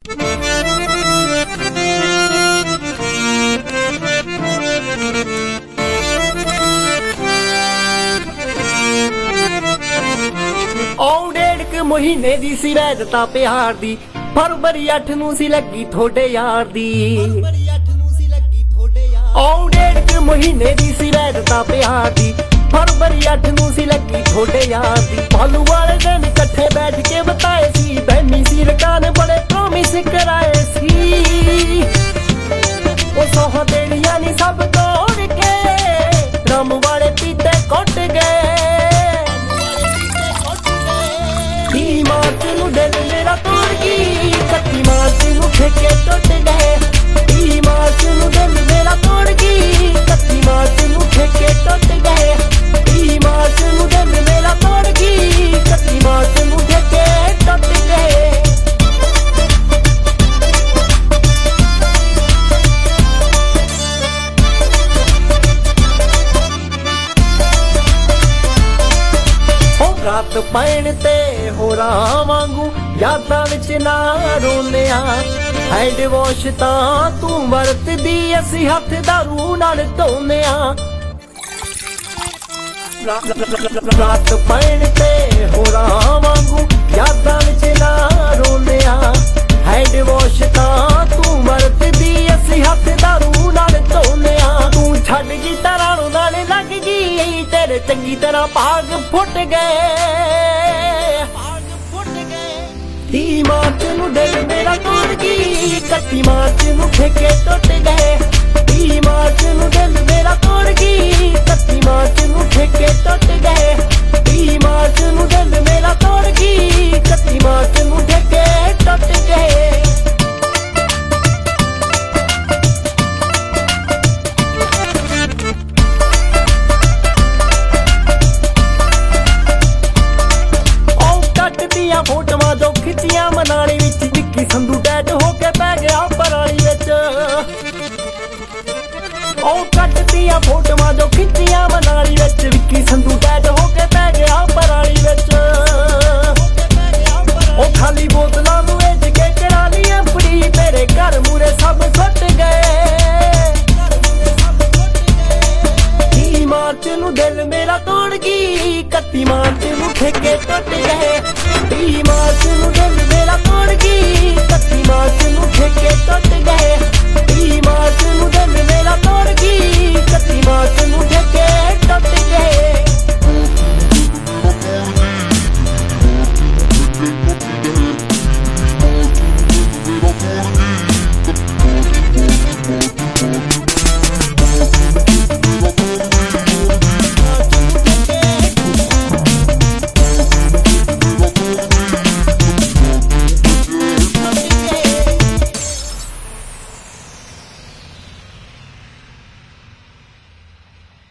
महीने दी सी वैधता प्यार दी फरवरी 8 नूं सी लगी थोड़े यार दी। डेढ़ के महीने दी सी वैधता प्यार दी फरवरी 8 नूं सी लगी थोड़े यार दी। पालू वाले दिन इकट्ठे बैठ के बताए सी बहनी सी रकान बड़े प्रॉमिस कराए सी। ओ सोहा देनियां नी सब तोड़ के रम वाले पीते कुट गए। मार्च नूं दिल मेरा तोड़ गई 31 मार्च नूं ठेके टुट गए। मार्च नूं दिल मेरा तोड़ गई 31 मार्च नूं ठेके टुट गए। मार्च नूं दिल मेरा तोड़ गई 31 मार्च नूं ठेके टुट गए। रात पैण ते होरां वांगू यादां विच ना रोने आ। हैंड वॉश तां तू वरतदी असी हथ दारू नाल धोने आ। रात पैण ते होरां वांगू यादां विच ना रोने आ। हैंड वॉश तां तू वरतदी असी हथ दारू नाल धोने आ। तू छड्ड गई तरां नाल लग गई तेरे चंगी तरह भाग फुट गए। मार्च नूं दिल मेरा तोड़ गई 31 मार्च नूं ठेके टुट गए। मार्च नूं दिल मेरा तोड़ गई 31 मार्च नूं ठेके टुट गए। मार्च नूं दिल मेरा तोड़ गई 31 मार्च नूं ठेके टुट गए। फोटोआं जो खिच्चियां मनाली विच विक्की संधू डैड हो के पै गया पराली विच। कट दियां फोटोआं जो खिच्चियां मनाली विच विक्की संधू डैड हो के पै गया पराली विच। खाली